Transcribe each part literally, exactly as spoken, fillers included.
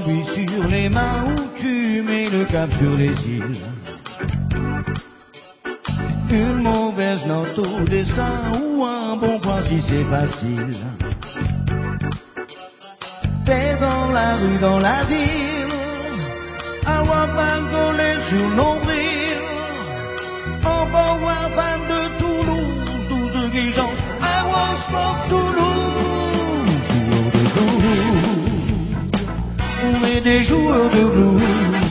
appuies sur les mains ou tu mets le cap sur les îles. Une mauvaise note au destin ou un bon point si c'est facile. T'es dans la rue, dans la ville, à Wafan collé sur le nombril. On va voir fan de Toulouse, tous ceux qui chantent I was for Toulouse. Joueurs de blues, on est des joueurs de blues.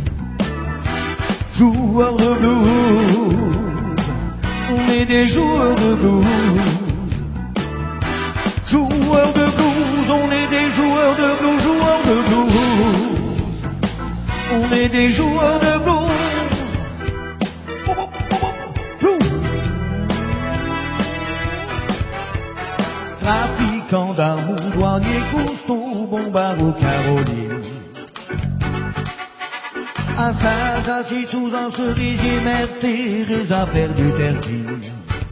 Joueurs de blues, on est des joueurs de blues. Joueurs de blues, on est des joueurs de blues, joueurs de blues. On est des joueurs de blues. Trafiquants d'amour, douanier, cousteau, bombard aux Caroline. Assas assis sous un cerisier, mère Thérèse a perdu terre-ville.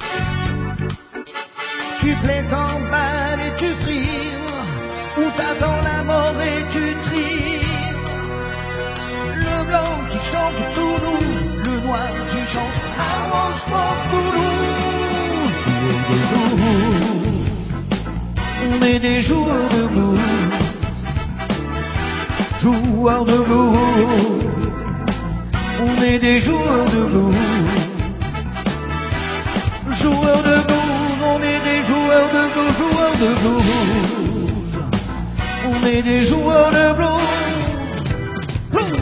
Tu plais en balle et tu frimes, ou t'attends la mort et tu tries. Le blanc qui chante Toulouse, le noir qui chante I was for Toulouse. On est des joueurs de blues, joueurs de blues. On est des joueurs de blues, joueurs de blues. On est des joueurs de blues, joueurs de blues. On est des joueurs de blues.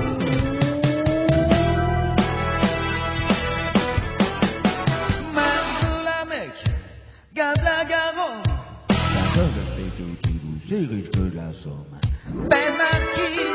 Marche la Mecque, garde la Garonne. La seule fête de Toulouse, c'est riche que la Somme. Ben Marquis.